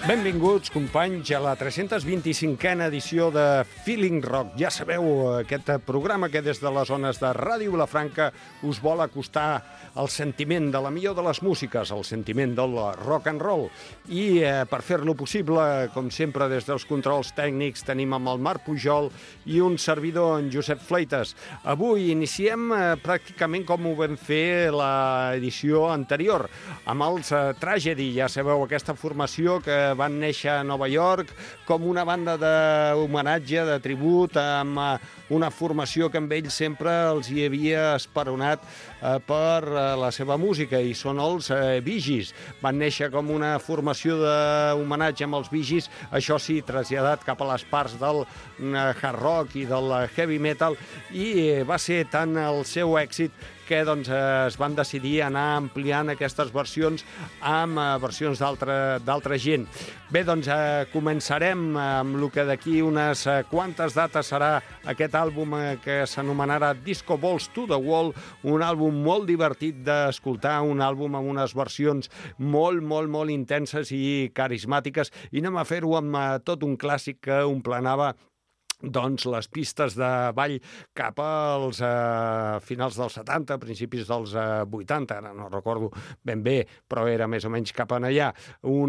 Benvinguts, companys, a la 325a edició de Feeling Rock. Ja sabeu, aquest programa que des de les zones de Ràdio Vilafranca us vol acostar el sentiment de la millor de les músiques, el sentiment del rock and roll. I per fer-lo possible, com sempre, des dels controls tècnics, tenim amb el Marc Pujol i un servidor, en Josep Fleites. Avui iniciem pràcticament com ho vam fer l'edició anterior, amb els Tragedy. Ja sabeu, aquesta formació que van néixer a Nova York com una banda d'homenatge, de tribut, amb una formació que amb ells sempre els hi havia esperonat per la seva música, i són els Bee Gees. Van néixer com una formació d'homenatge amb els Bee Gees, això sí, traslladat cap a les parts del hard rock i del heavy metal, i va ser tant el seu èxit que es van decidir anar ampliant aquestes versions amb versions d'altra gent. Bé, començarem amb el que d'aquí unes quantes dates serà aquest àlbum que s'anomenarà Disco Balls to the Wall, un àlbum molt divertit d'escoltar, un àlbum amb unes versions molt intenses i carismàtiques, i anem a fer-ho amb tot un clàssic que omplenava les pistes de ball cap als finals dels 70, principis dels 80, ara no recordo ben bé, però era més o menys cap allà. Un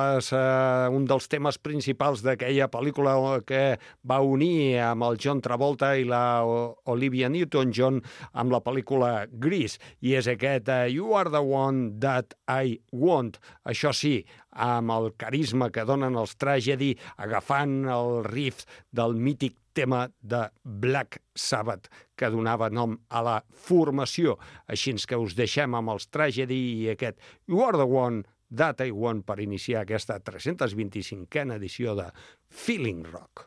dels temes principals d'aquella pel·lícula que va unir amb el John Travolta i la Olivia Newton-John amb la pel·lícula Grease, i és aquest You Are the One That I Want. Això sí, amb el carisma que donen els Tragedy, agafant el riff del mític tema de Black Sabbath, que donava nom a la formació. Així que us deixem amb els Tragedy i aquest You Are the One That I Want per iniciar aquesta 325a edició de Feeling Rock.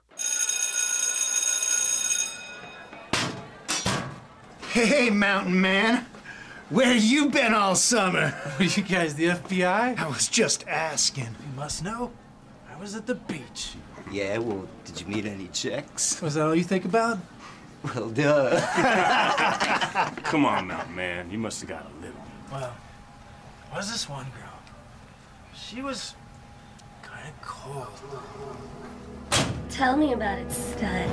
Hey, Mountain Man! Where you been all summer? Were you guys the FBI? I was just asking. You must know. I was at the beach. Yeah, well, did you meet any chicks? Was that all you think about? Well, duh. Come on, Mountain Man. You must have got a little. Well, there was this one girl. She was kind of cold. Tell me about it, stud.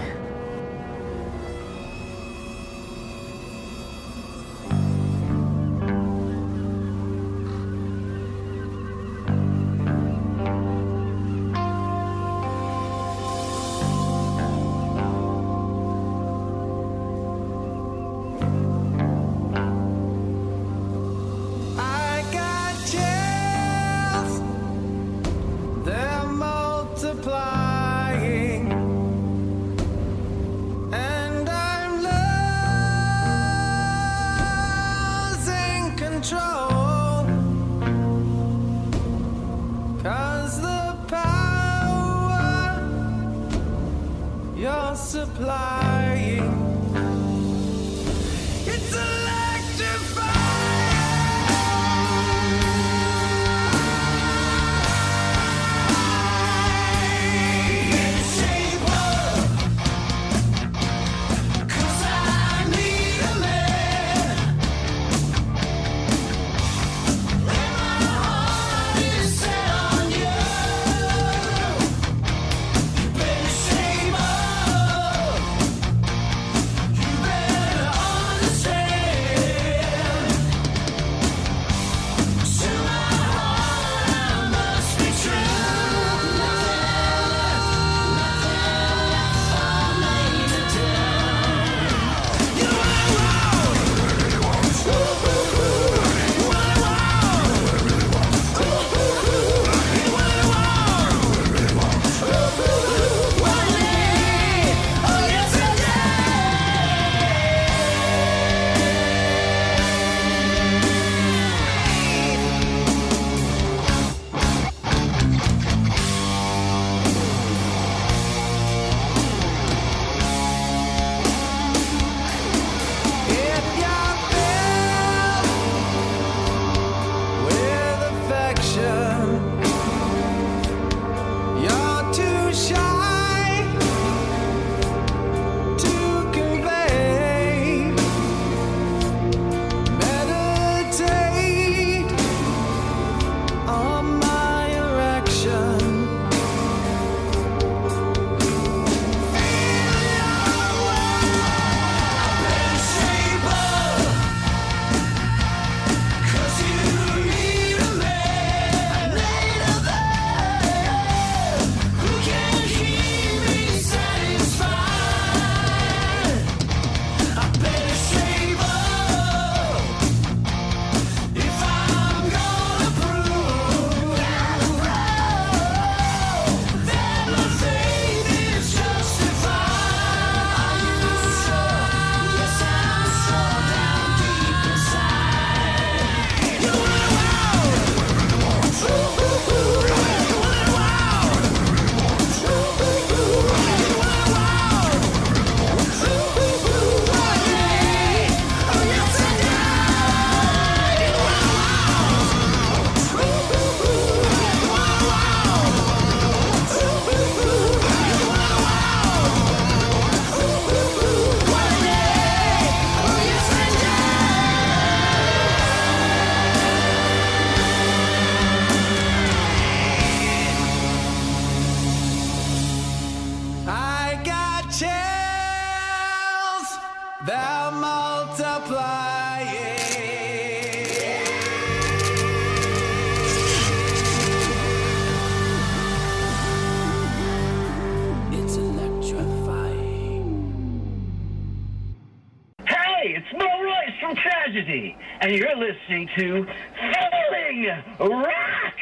and you're listening to Feeling Rock!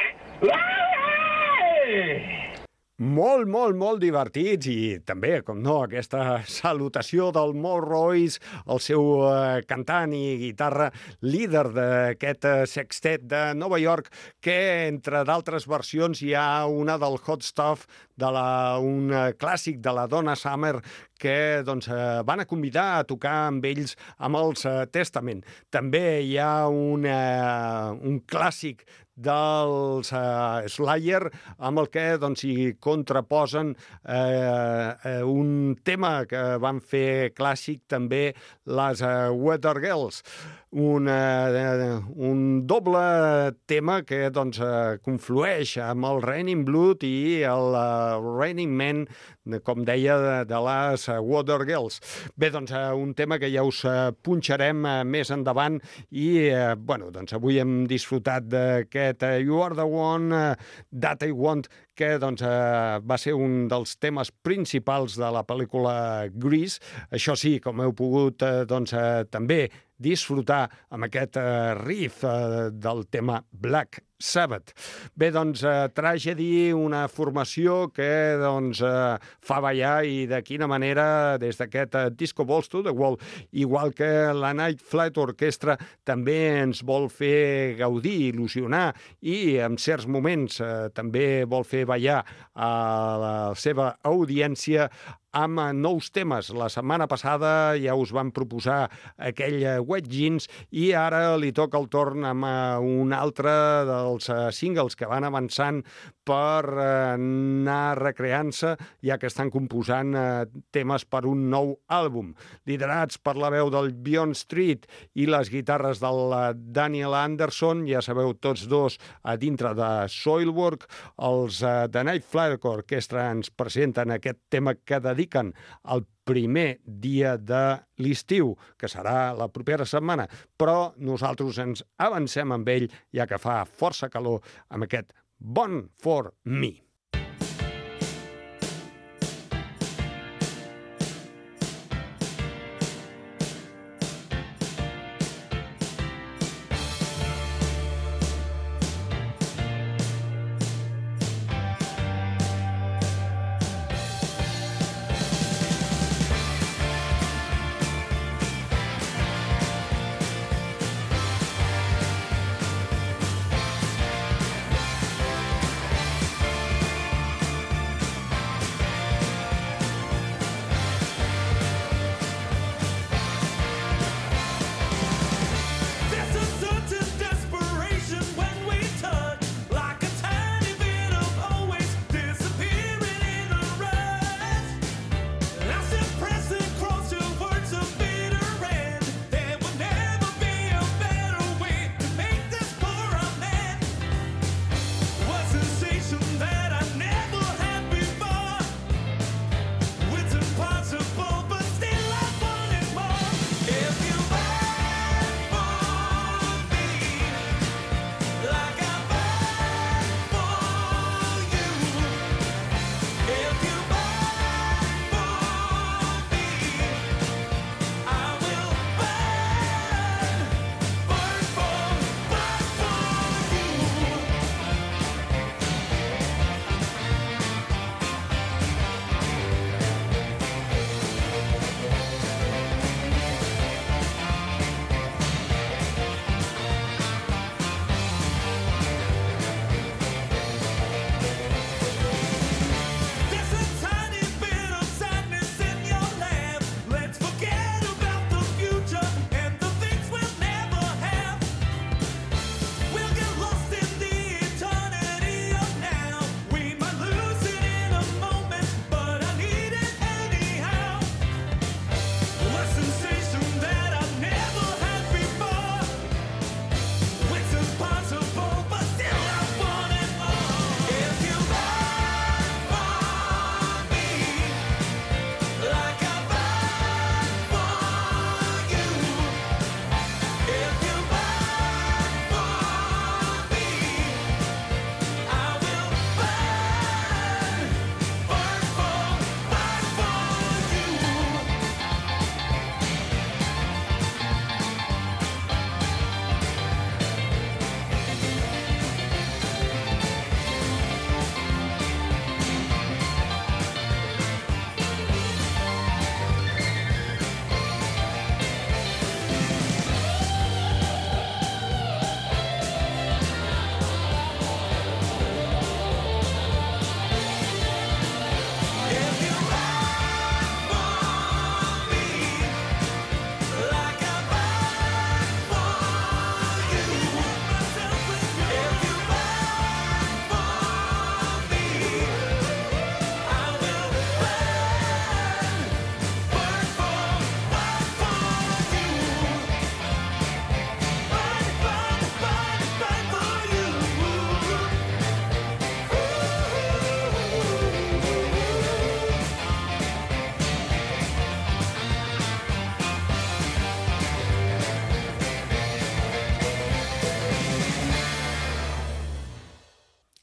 Molt, molt, molt divertits i també, com no, aquesta salutació del Mo Royce, el seu cantant i guitarra líder d'aquest sextet de Nova York, que, entre d'altres versions, hi ha una del Hot Stuff, un clàssic de la Donna Summer, que doncs, van a convidar a tocar amb ells amb els Testament. També hi ha un clàssic dels Slayer, amb el que doncs, hi contraposen un tema que van fer clàssic també les Weather Girls, un doble tema que doncs, conflueix amb el Raining Blood i el Raining Man, com deia, de les Weather Girls. Bé, doncs, un tema que ja us punxarem més endavant i, bueno, doncs, avui hem disfrutat d'aquest You Are the One That I Want, que doncs, va ser un dels temes principals de la pel·lícula Grease. Això sí, com heu pogut doncs, també disfrutar amb aquest riff del tema Black Sabbath. Bé, doncs, Tragedy, una formació que doncs, fa ballar i de quina manera des d'aquest Disco Balls to the Wall, igual que la Night Flight Orchestra, també ens vol fer gaudir, il·lusionar i en certs moments també vol fer ballar a la seva audiència amb nous temes. La setmana passada ja us vam proposar aquell Wet Jeans i ara li toca el torn amb un altre dels singles que van avançant per anar recreant-se, ja que estan composant temes per un nou àlbum. Liderats per la veu del Beyond Street i les guitarres del Daniel Anderson, ja sabeu, tots dos a dintre de Soilwork, els The Night Flight Orchestra ens presenten aquest tema que dediquen al primer dia de l'estiu, que serà la propera setmana, però nosaltres ens avancem amb ell, ja que fa força calor, amb aquest Born for Me.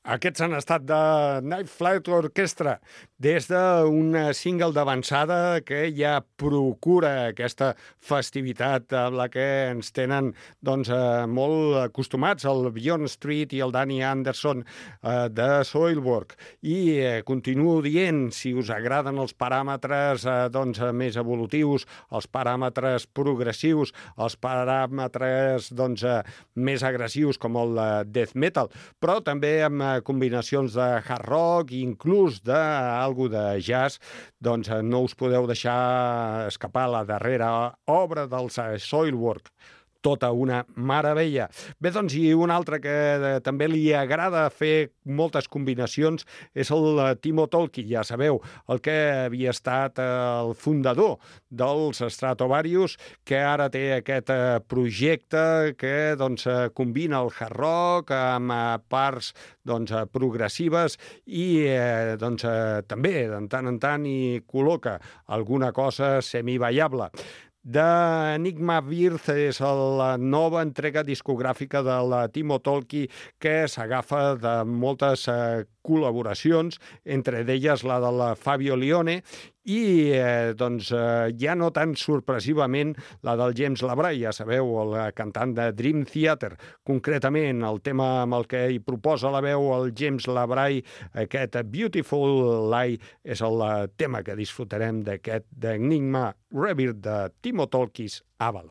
Aquests han estat de Night Flight Orchestra des d'un single d'avançada que ja procura aquesta festivitat amb la que ens tenen doncs, molt acostumats el Beyond Street i el Danny Anderson de Soilwork. I continuo dient, si us agraden els paràmetres doncs, més evolutius, els paràmetres progressius, els paràmetres doncs, més agressius com el death metal, però també amb combinacions de hard rock i inclús d'algú de jazz, doncs no us podeu deixar escapar la darrera obra dels Soilwork. Tota una meravella. Bé, doncs, i un altre que també li agrada fer moltes combinacions és el Timo Tolkki, ja sabeu, el que havia estat el fundador dels Stratovarius, que ara té aquest projecte que doncs, combina el hard rock amb parts doncs, progressives i doncs, també, de tant en tant, hi col·loca alguna cosa semiballable. d'Enigma Birth és la nova entrega discogràfica de la Timo Tolkki, que s'agafa de moltes col·laboracions, entre d'elles la de la Fabio Lione i doncs, ja no tan sorpresivament la del James Labray, ja sabeu, el cantant de Dream Theater. Concretament, el tema amb el que hi proposa la veu el James Labray, aquest Beautiful Lie, és el tema que disfrutarem d'aquest d'Enigma Rebirth de Timo Tolkki's Avalon.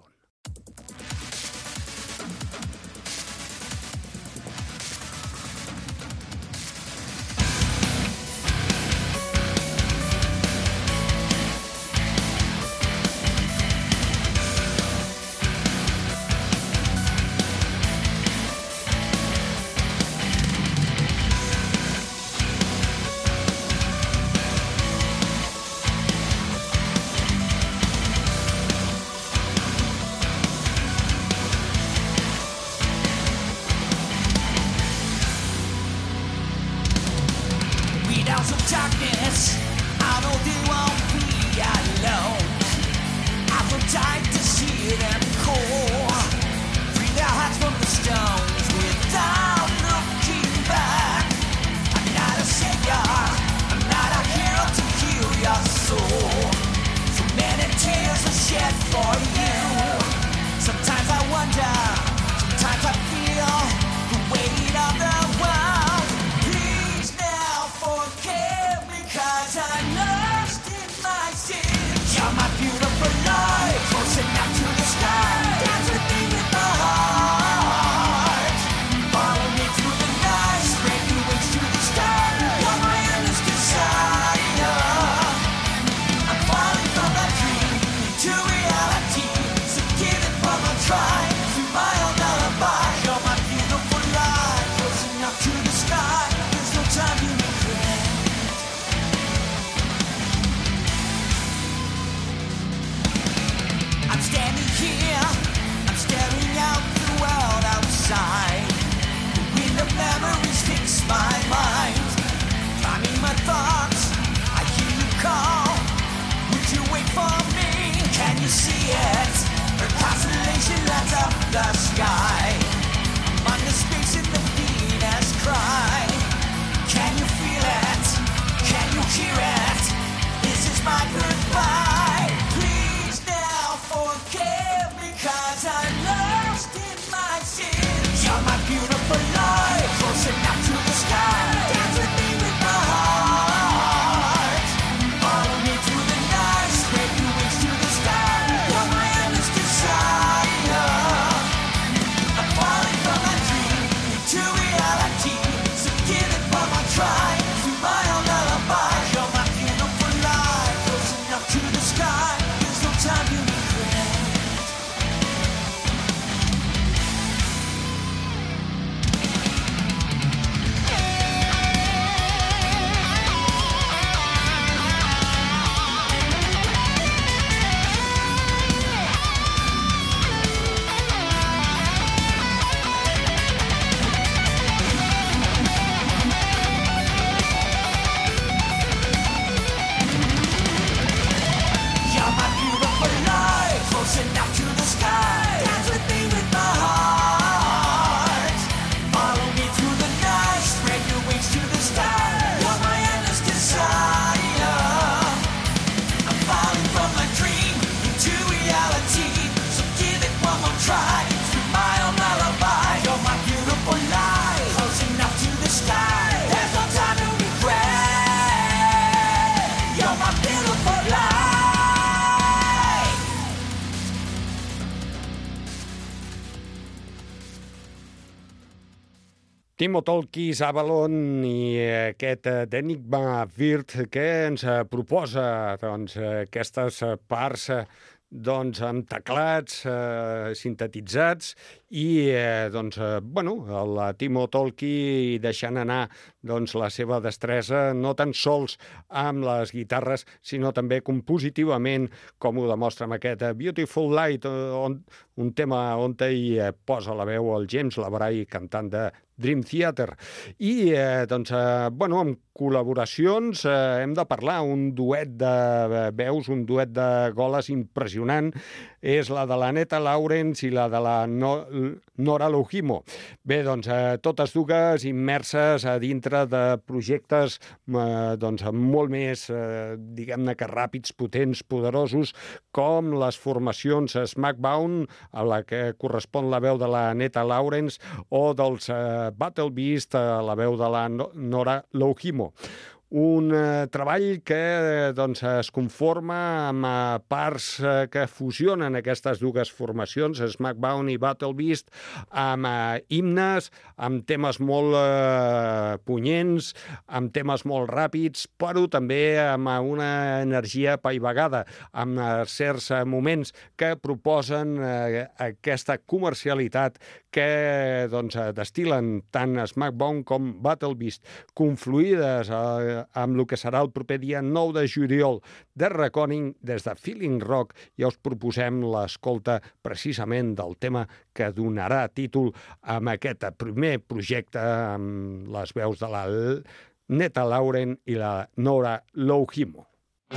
Timo Tolkis, Avalon i aquest d'Enigma Virt que ens proposa doncs, aquestes parts doncs, amb teclats sintetitzats i doncs, bueno, el Timo Tolki deixant anar doncs, la seva destresa no tan sols amb les guitarres, sinó també compositivament, com ho demostra amb aquest Beautiful Light, un tema on hi posa la veu el James Labray, cantant de Dream Theater. I, doncs, bueno, amb col·laboracions hem de parlar, un duet de veus, un duet de goles impressionant, és la de la Netta Lawrence i la de la Nora Louhimo. Bé, doncs, totes dues immerses a dintre de projectes doncs, molt més, diguem-ne que ràpids, potents, poderosos, com les formacions Smackbound, a la que correspon la veu de la Netta Lawrence, o dels Battle Beast, a la veu de la Nora Louhimo. Un treball que doncs, es conforma amb parts que fusionen aquestes dues formacions, Smackbound i Battle Beast, amb himnes, amb temes molt punyents, amb temes molt ràpids, però també amb una energia apaivagada, amb certs moments que proposen aquesta comercialitat que doncs, destil·len tant Smackbound com Battle Beast, confluïdes amb el que serà el proper dia 9 de juliol de Reckoning des de Feeling Rock. Ja us proposem l'escolta precisament del tema que donarà títol a aquest primer projecte amb les veus de la Netta Lawrence i la Nora Louhimo.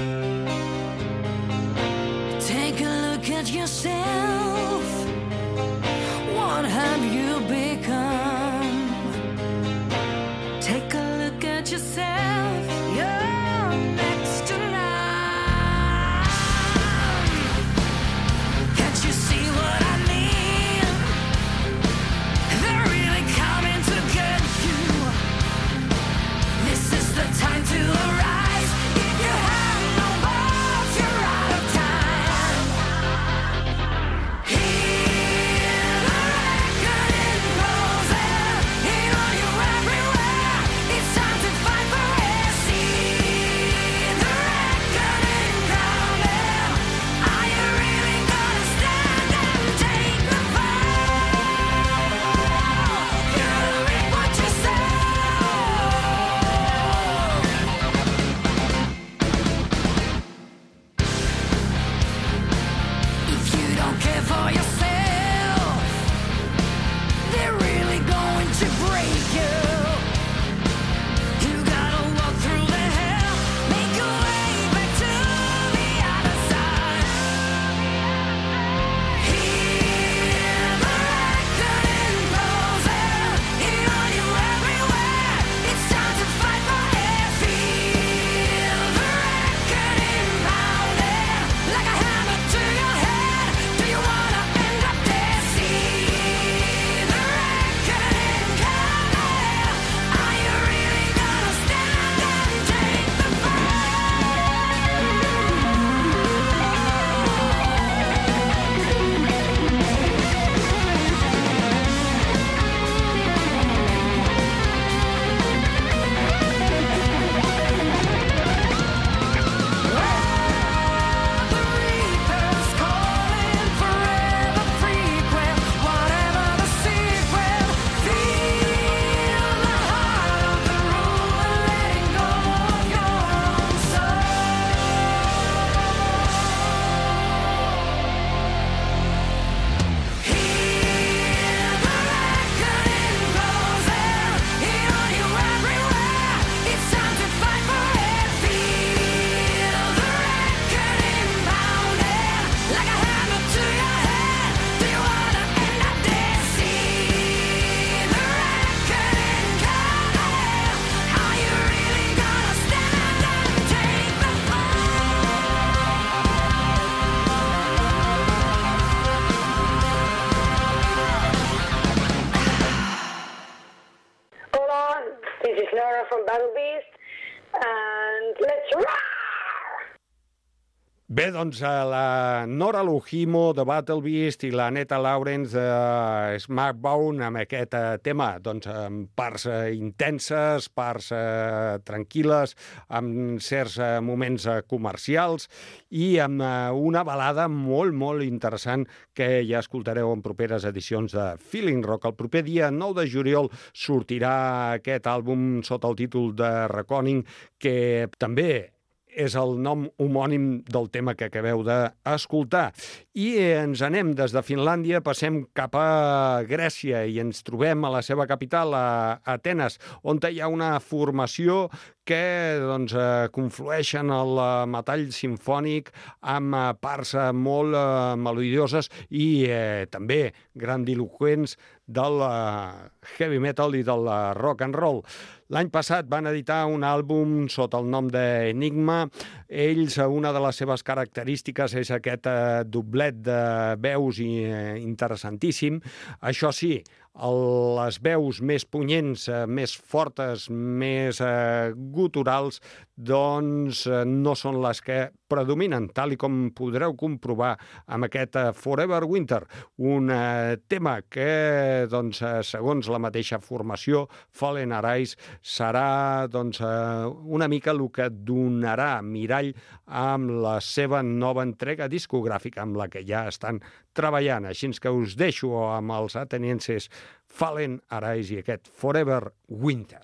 Take a look at yourself. What have you become? Take a look at yourself. You're next to none. Can't you see what I mean? They're really coming to get you. This is the time to arise. If you have nobody. Bé, doncs la Nora Luhimo de Battle Beast i la Netta Lawrence de Smackbone amb aquest tema, doncs amb parts intenses, parts tranquil·les, amb certs moments comercials i amb una balada molt, molt interessant que ja escoltareu en properes edicions de Feeling Rock. El proper dia 9 de juliol sortirà aquest àlbum sota el títol de Reckoning, que també és el nom homònim del tema que acabeu d'escoltar. I ens anem des de Finlàndia, passem cap a Grècia i ens trobem a la seva capital, a Atenes, on hi ha una formació que doncs, conflueixen el metall simfònic amb parts molt melodioses i també grandiloquents del heavy metal i del rock and roll. L'any passat van editar un àlbum sota el nom d'Enigma. Ells, una de les seves característiques és aquest doblet de veus interessantíssim. Això sí, les veus més punyents, més fortes, més guturals, doncs no són les que predominen, tal i com podreu comprovar amb aquest Forever Winter, un tema que, doncs, segons la mateixa formació, Fallen Arise, serà doncs, una mica el que donarà mirall amb la seva nova entrega discogràfica, amb la que ja estan treballant. Així que us deixo amb els atenienses Fallen Arise i aquest Forever Winter.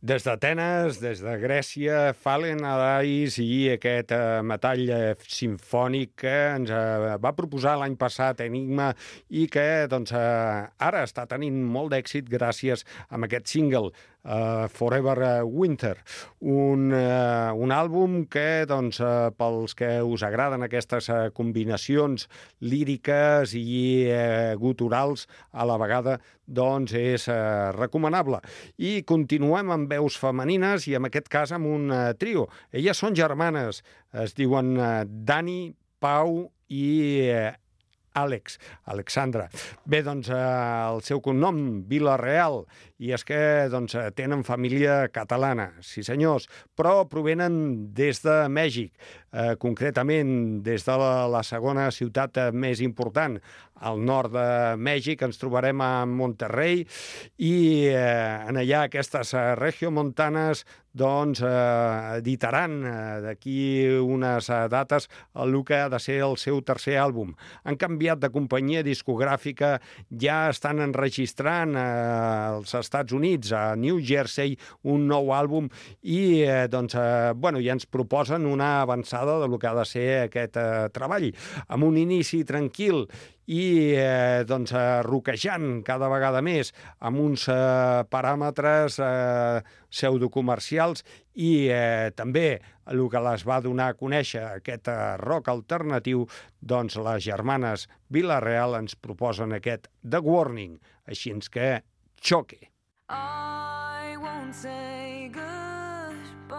Des d'Atenes, des de Grècia, Fallen Arais i aquest metall simfònic que ens va proposar l'any passat Enigma i que doncs, ara està tenint molt d'èxit gràcies a aquest single, Forever Winter, un àlbum que, doncs, pels que us agraden aquestes combinacions líriques i guturals a la vegada, doncs és recomanable. I continuem amb veus femenines i en aquest cas amb un trio. Elles són germanes, es diuen Dani, Pau i Alexandra. Bé, doncs, el seu cognom, Vilareal, i és que doncs, tenen família catalana, sí senyors, però provenen des de Mèxic, concretament des de la segona ciutat més important, al nord de Mèxic. Ens trobarem a Monterrey i en allà aquestes regiomontanes doncs editaran d'aquí unes dates el que ha de ser el seu tercer àlbum. Han canviat de companyia discogràfica, ja estan enregistrant als Estats Units, a New Jersey, un nou àlbum i doncs, ja ens proposen una avançada del que ha de ser aquest treball, amb un inici tranquil i doncs, roquejant cada vegada més amb uns paràmetres pseudocomercials i també el que les va donar a conèixer aquest rock alternatiu, doncs les germanes Vilareal ens proposen aquest The Warning, així que xoque. I won't say goodbye.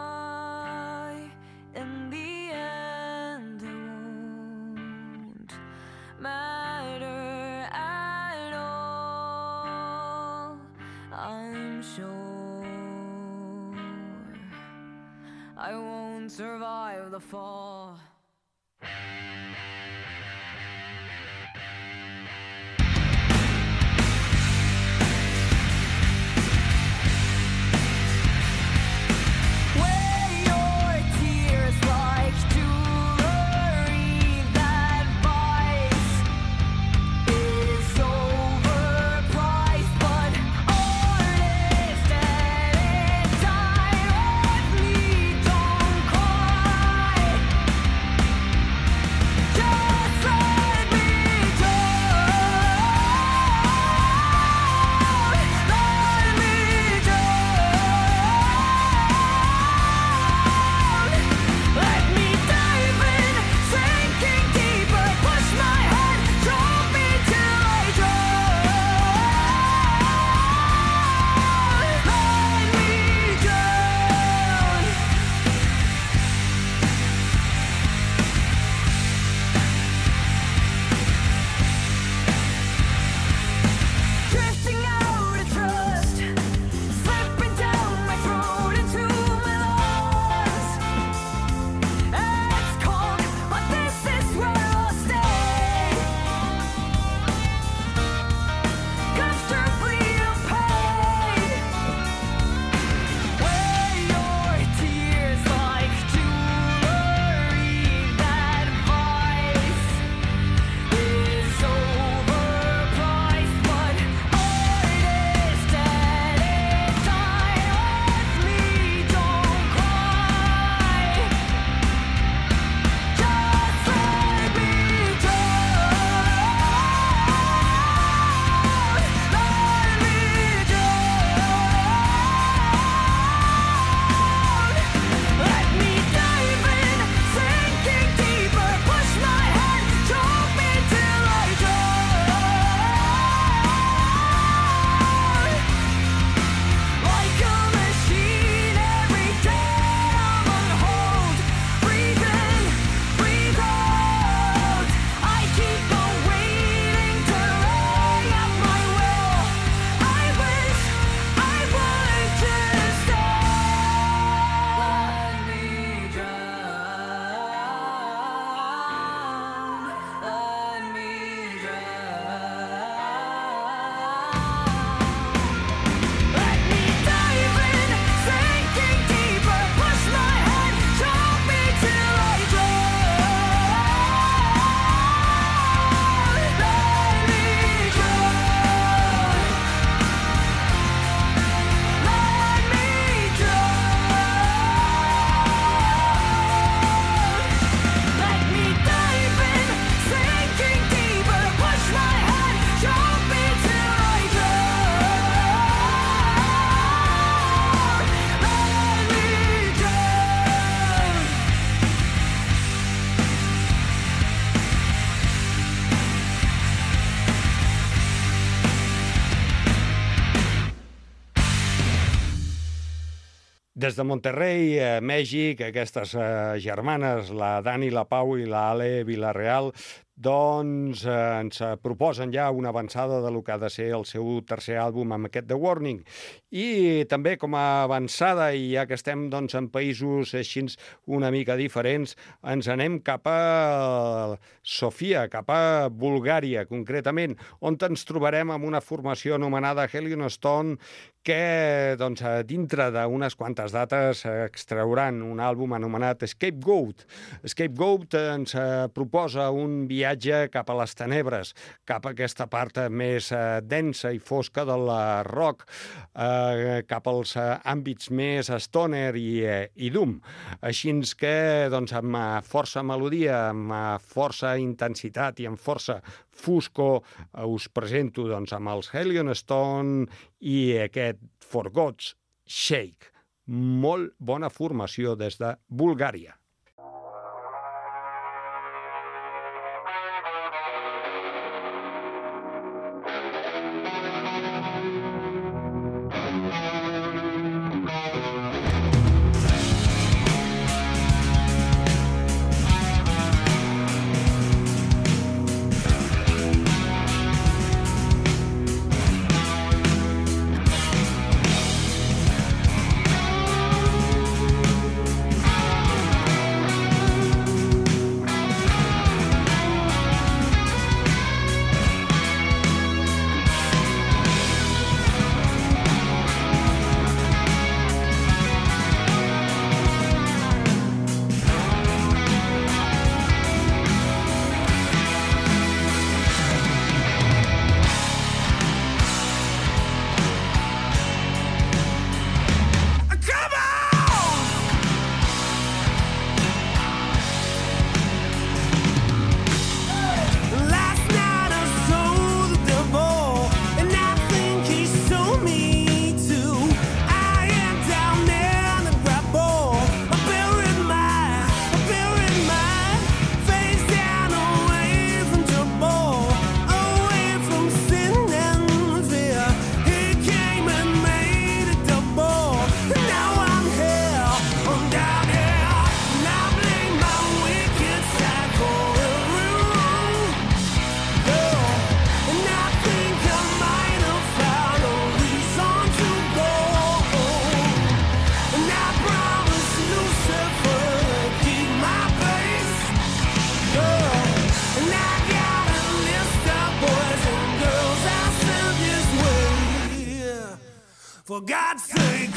In the end, it won't matter at all. I'm sure I won't survive the fall. Des de Monterrey, Mèxic, aquestes germanes, la Dani, la Pau i la Ale Villarreal, doncs ens proposen ja una avançada de lo que ha de ser el seu tercer àlbum amb aquest The Warning. I també com a avançada, i ja que estem doncs, en països així una mica diferents, ens anem cap a Sofia, cap a Bulgària, concretament, on ens trobarem amb una formació anomenada Hellion Stone, que doncs, dintre d'unes quantes dates extrauran un àlbum anomenat Scapegoat. Scapegoat ens proposa un viatge cap a les tenebres, cap a aquesta part més densa i fosca del rock, cap als àmbits més stoner i doom. Així que, doncs, amb força melodia, amb força intensitat i amb força foscor, us presento doncs, amb els Hellion Stone i aquest For God's Sake. Molt bona formació des de Bulgària. For God's sake.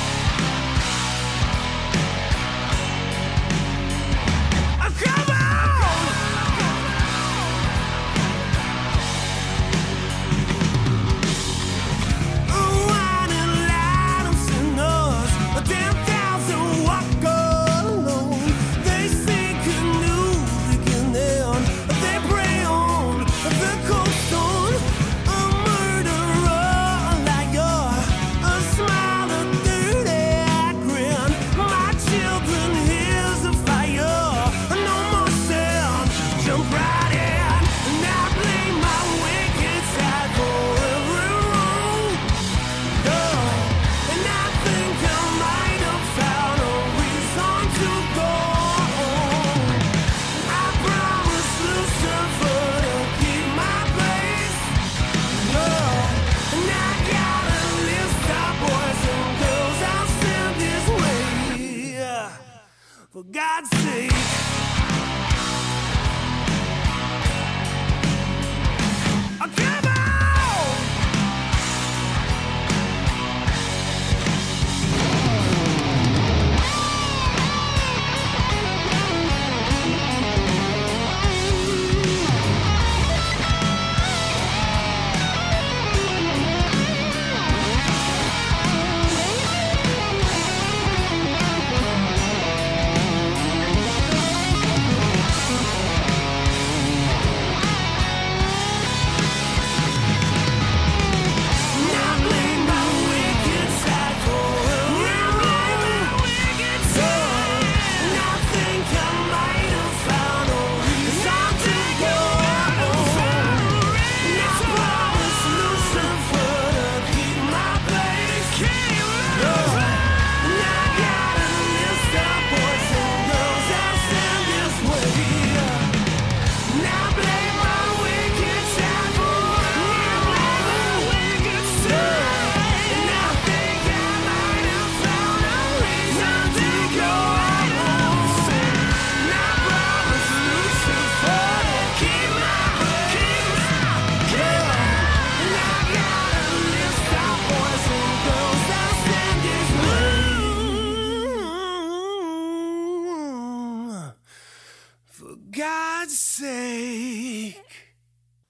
Come on! Wine and light of sinners, 10,000 walk alone. They sing canoes again, they pray on the coastline. A murderer, a liar, a smile, a dirty grin. My children, here's the fire. No more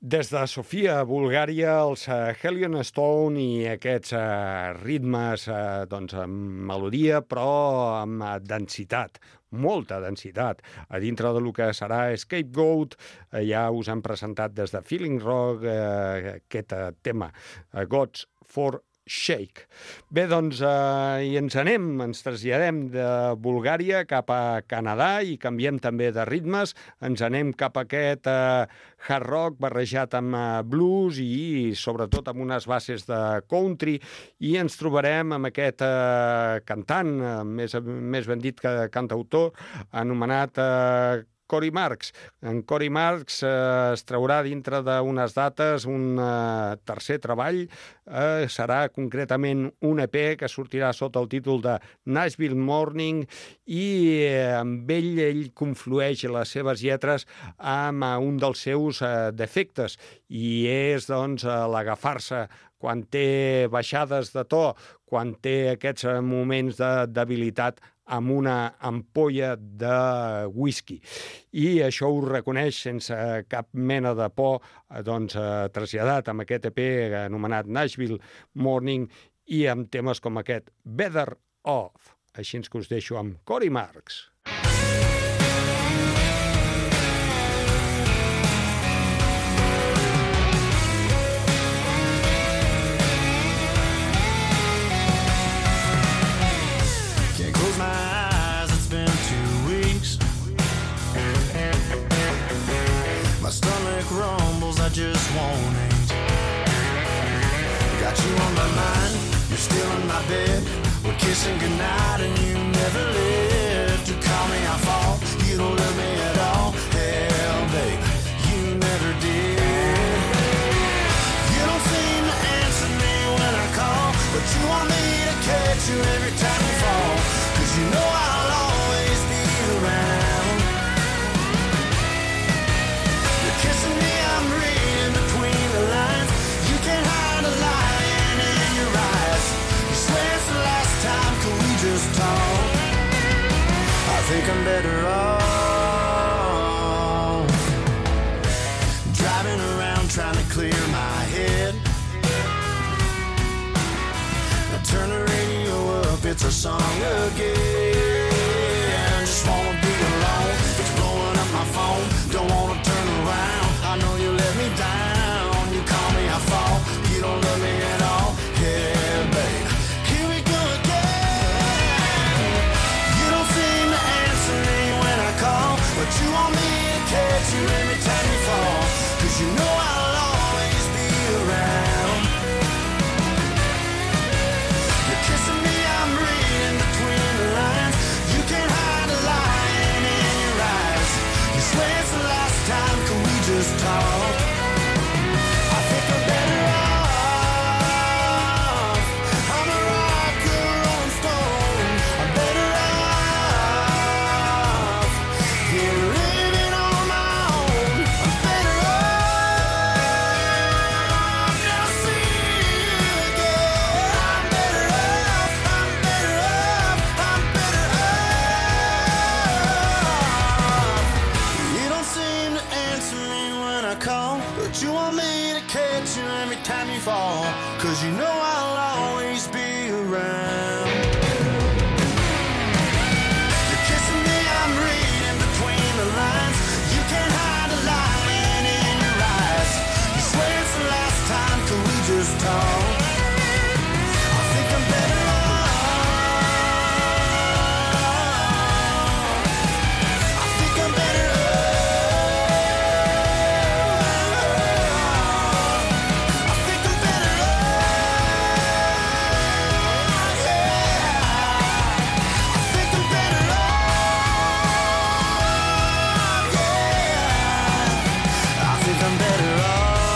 Des de Sofia, Bulgària, els Hellion Stone i aquests ritmes amb melodia, però amb densitat, molta densitat. A dintre del que serà Scapegoat, ja us han presentat des de Feeling Rock aquest tema, Gods for Shake. Bé, doncs, i ens traslladem de Bulgària cap a Canadà i canviem també de ritmes. Ens anem cap a aquest hard rock barrejat amb blues i sobretot amb unes bases de country, i ens trobarem amb aquest cantant, més ben dit que cantautor, anomenat Cory Marks. En Cory Marks es traurà dintre d'unes dates un tercer treball, serà concretament un EP que sortirà sota el títol de Nashville Morning, i amb ell conflueix les seves lletres amb un dels seus defectes, i és doncs l'agafar-se quan té baixades de to, quan té aquests moments de debilitat amb una ampolla de whisky. I això ho reconeix sense cap mena de por, doncs, traslladat amb aquest EP anomenat Nashville Morning i amb temes com aquest Better Off. Així que us deixo amb Cory Marks. Rumbles, I just won't eat. Got you on my mind, you're still in my bed. We're kissing goodnight and you never left. You call me, I fall, you don't love me at all. Hell, babe, you never did. You don't seem to answer me when I call, but you want me to catch you every time you fall. 'Cause you know I'll always be around. Kissing me, I'm reading between the lines. You can't hide a lion in your eyes. You swear it's the last time, can we just talk? I think I'm better off driving around trying to clear my head. Now turn the radio up, it's a song again. Just wanna be alone, it's blowing up my phone. Don't wanna turn around, I know you let me down. You call me, I fall, you don't love me at all. Yeah, babe, here we go again. You don't seem to answer me when I call, but you want me to catch you every time you fall. 'Cause you know I'll always be around. You're kissing me, I'm reading between the lines. You can't hide a lion in your eyes. You swear it's the last time, can we just talk? I think I'm better off. I'm a rock, you're a rolling stone. I'm better off here living on my own. I'm better off now seeing you again. I'm better off, I'm better off, I'm better off. You don't seem to answer me when I call, but you want me to catch you every time you fall. 'Cause you know I'll always be around. You're kissing me, I'm reading between the lines. You can't hide a lion in your eyes. You swear it's the last time, can we just talk? I think I'm better off. I think I'm better off. I think I'm better off. Yeah. I think I'm better off. Yeah. I think I'm better off.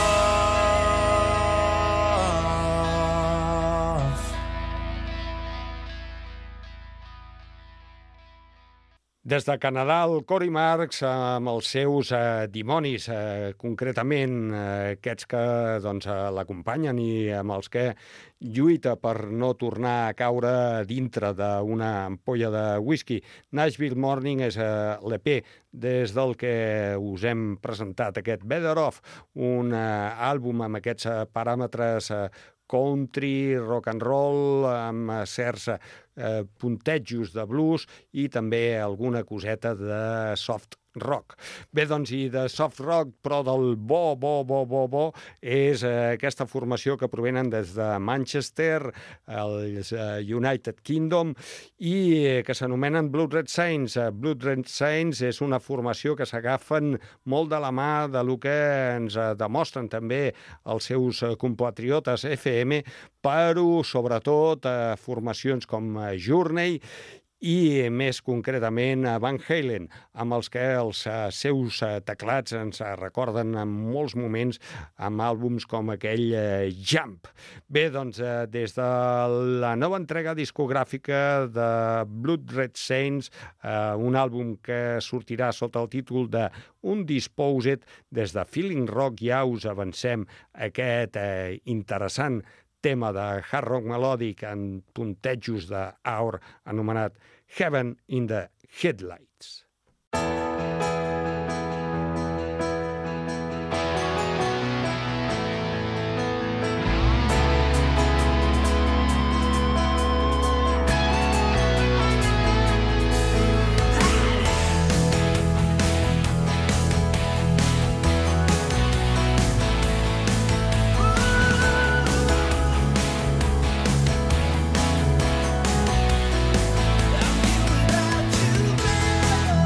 Des de Canadà, el Cory Marks amb els seus dimonis, concretament aquests que doncs, l'acompanyen i amb els que lluita per no tornar a caure dintre d'una ampolla de whisky. Nashville Morning és l'EP des del que us hem presentat, aquest Better Off, un àlbum amb aquests paràmetres country, rock and roll, amb certs puntejos de blues i també alguna coseta de soft rock. Bé, doncs, i de soft rock, però del bo, és aquesta formació que provenen des de Manchester, els United Kingdom, i que s'anomenen Blood Red Saints. Blood Red Saints és una formació que s'agafen molt de la mà de lo que ens demostren també els seus compatriotes FM, però sobretot formacions com Journey i més concretament Van Halen, amb els que els seus teclats ens recorden en molts moments amb àlbums com aquell Jump. Bé, doncs, des de la nova entrega discogràfica de Blood Red Saints, un àlbum que sortirà sota el títol de Undisposed, des de Feeling Rock ja us avancem aquest interessant tema de hard rock melòdic en puntejos d'Aur anomenat Heaven in the Headlights. I'm giving it out to you.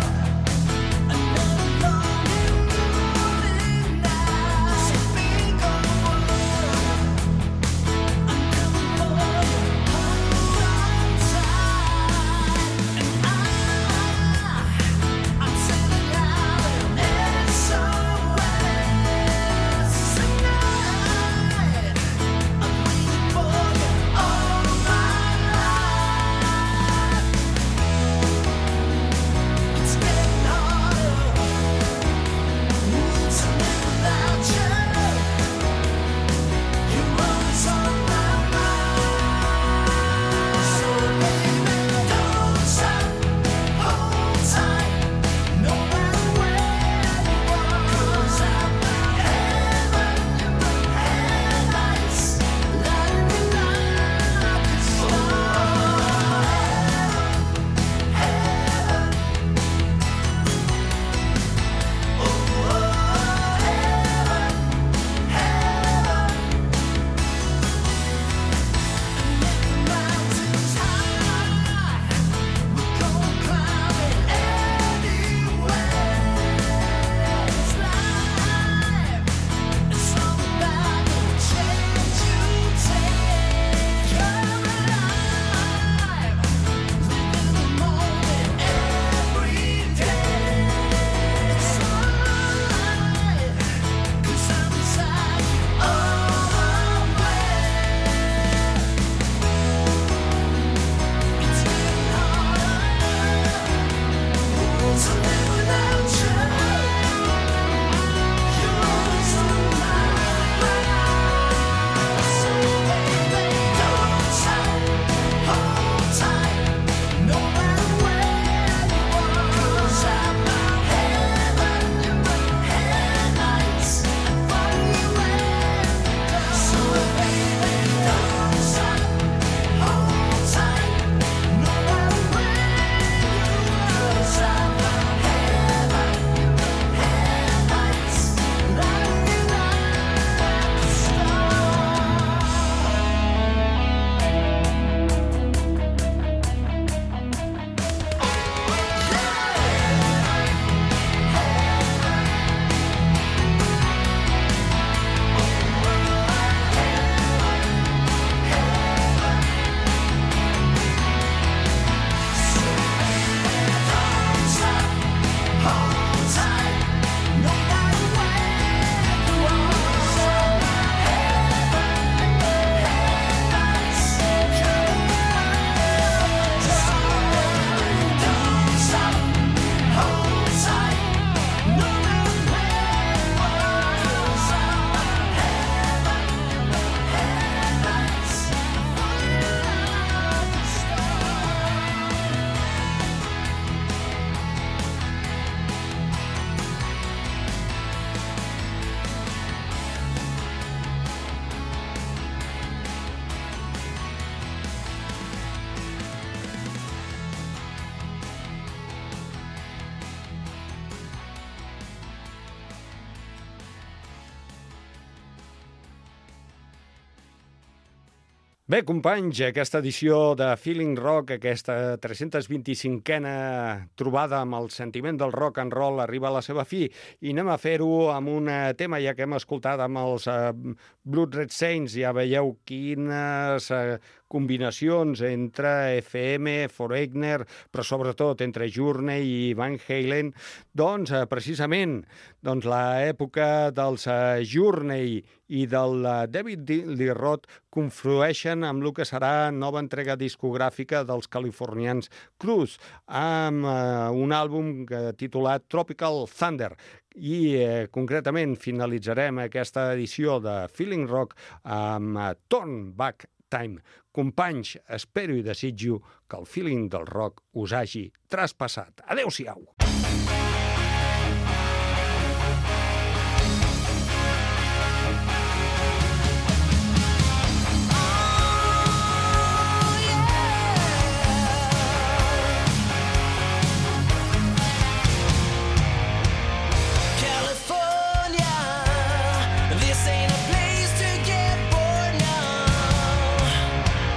Bé, companys, aquesta edició de Feeling Rock, aquesta 325a trobada amb el sentiment del rock and roll arriba a la seva fi i anem a fer-ho amb un tema, ja que hem escoltat amb els Blood Red Saints, ja veieu quines combinacions entre FM, Foreigner, però sobretot entre Journey i Van Halen, doncs precisament l'època dels Journey i del David Lee Roth conflueixen amb el que serà nova entrega discogràfica dels californians Cruz, amb un àlbum titulat Tropical Thunder. I concretament finalitzarem aquesta edició de Feeling Rock amb Turn Back Time. Companys, espero i desitjo que el feeling del rock us hagi traspassat. Adéu-siau!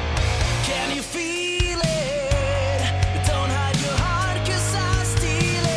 Feel it, don't hide your heart 'cause I steal it.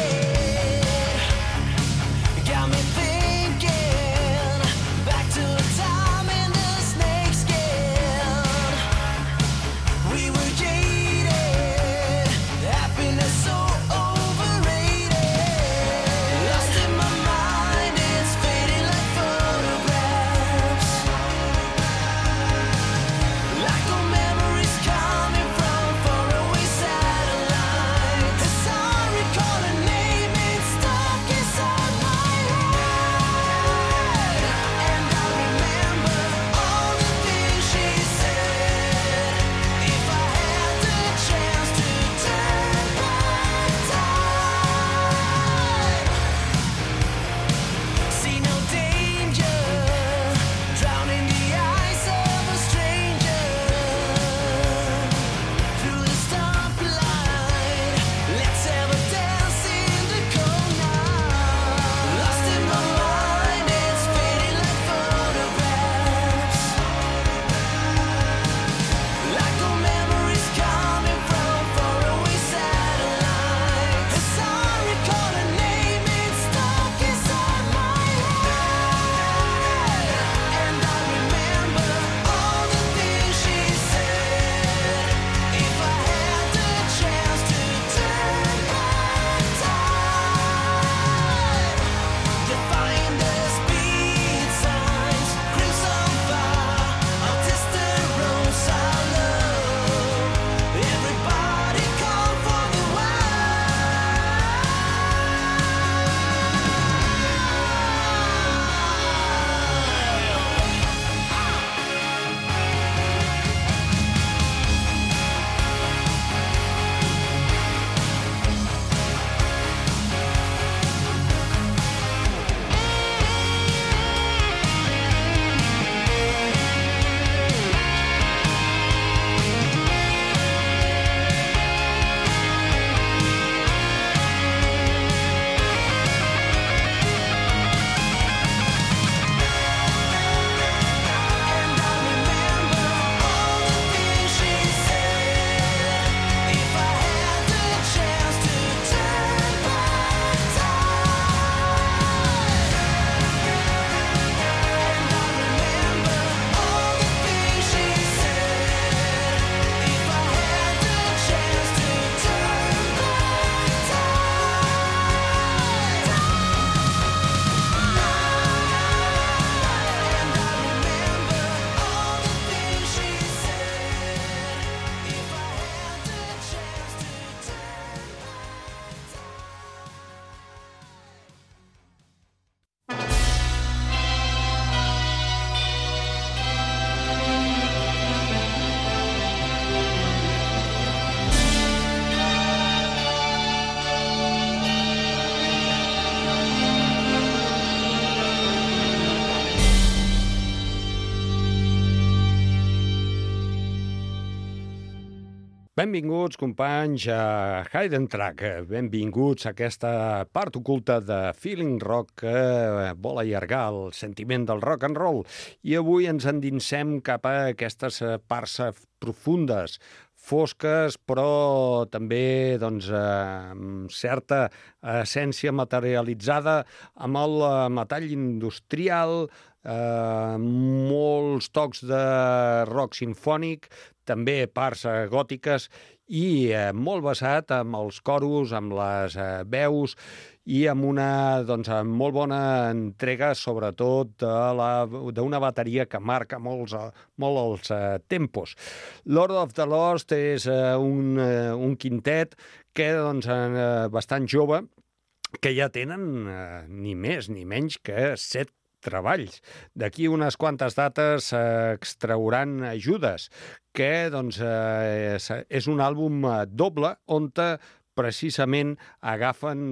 Benvinguts, companys, a Hidden Track. Benvinguts a aquesta part oculta de Feeling Rock que vol allargar el sentiment del rock and roll. I avui ens endinsem cap a aquestes parts profundes, fosques, però també doncs, amb certa essència materialitzada amb el metall industrial, molts tocs de rock simfònic, també parts gòtiques i molt basat amb els coros, amb les veus i amb una molt bona entrega, sobretot d'una bateria que marca molt els tempos. Lord of the Lost és un quintet que bastant jove, que ja tenen ni més ni menys que 7 treballs. D'aquí unes quantes dates extrauran ajudes, que és un àlbum doble on precisament agafen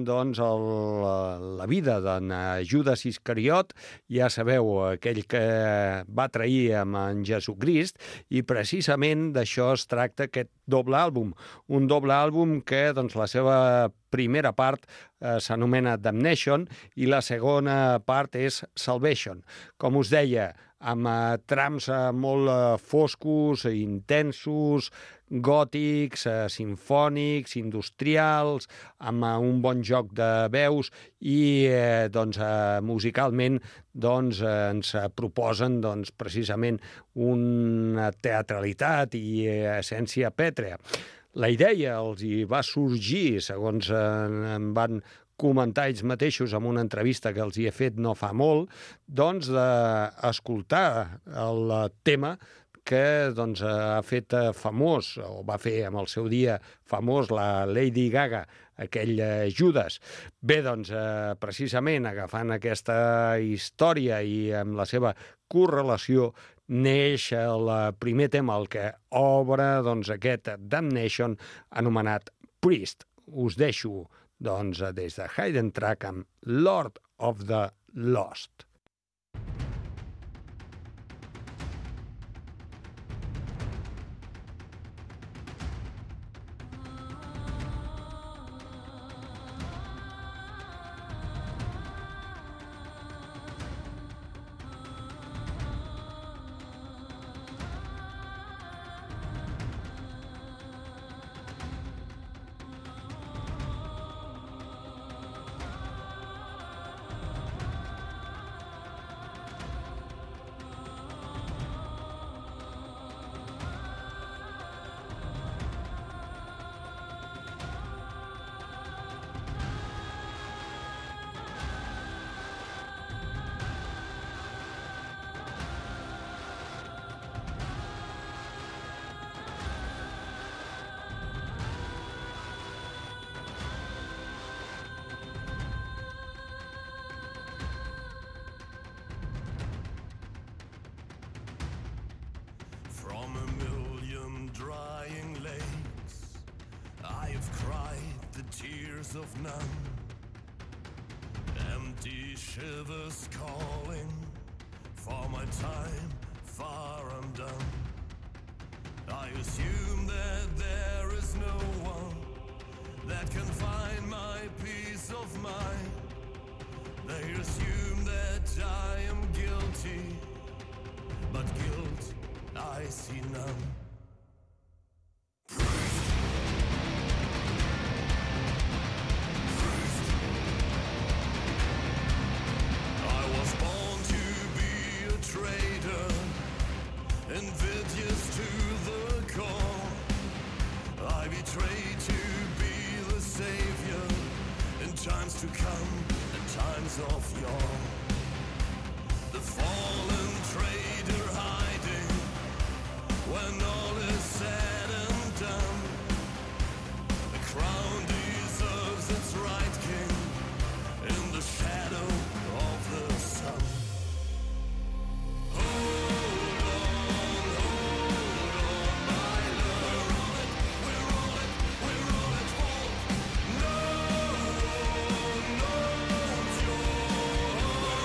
la vida d'en Judas Iscariot, ja sabeu, aquell que va trair amb en Jesucrist, i precisament d'això es tracta aquest doble àlbum. Un doble àlbum que la seva primera part s'anomena Damnation i la segona part és Salvation. Com us deia, amb trams molt foscos, intensos, gòtics, sinfònics, industrials, amb un bon joc de veus i musicalment ens proposen precisament una teatralitat i essència pètrea. La idea els hi va sorgir, segons em van comentar ells mateixos en una entrevista que els hi he fet no fa molt, d'escoltar el tema que ha fet famós, o va fer amb el seu dia famós, la Lady Gaga, aquell Judas. Bé, precisament agafant aquesta història i amb la seva correlació neix el primer tema, el que obre aquest Damnation anomenat Priest. Us deixo des de Hidden Track amb Lord of the Lost. From a million drying lakes, I have cried the tears of none. Empty shivers calling for my time far undone. I assume that there is no one that can find my peace of mind. They assume that I am guilty, but guilt I see none. I was born to be a traitor, invidious to the core. I betrayed to be the savior in times to come and times of yore. The fallen traitor hiding when all is said and done. The crown deserves its right king in the shadow of the sun. Hold on, my love. We're on it, hold. No one knows your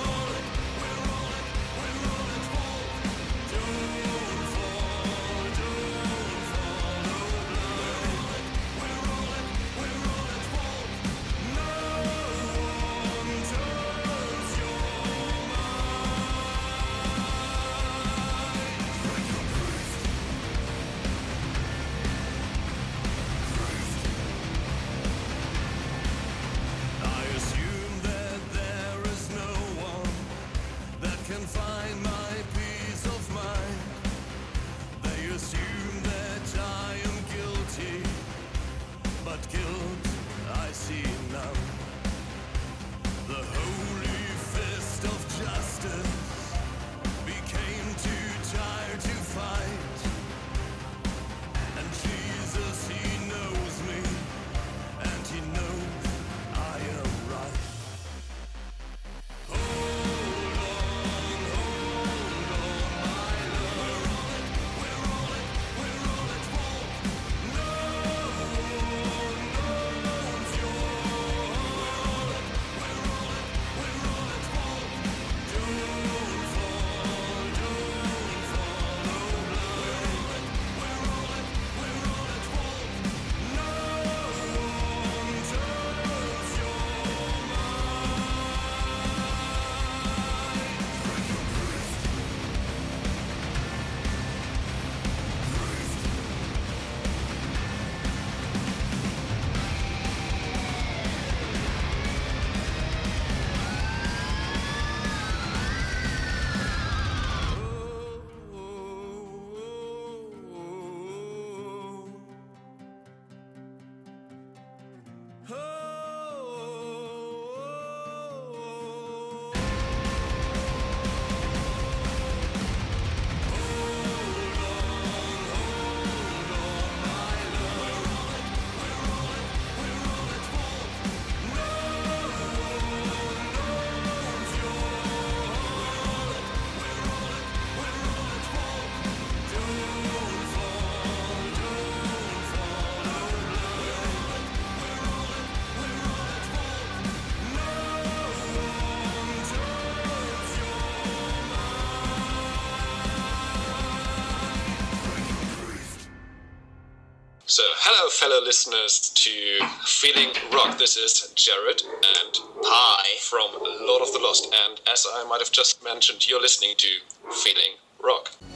So, hello, fellow listeners to Feeling Rock. This is Jared and Pi from Lord of the Lost. And as I might have just mentioned, you're listening to Feeling Rock.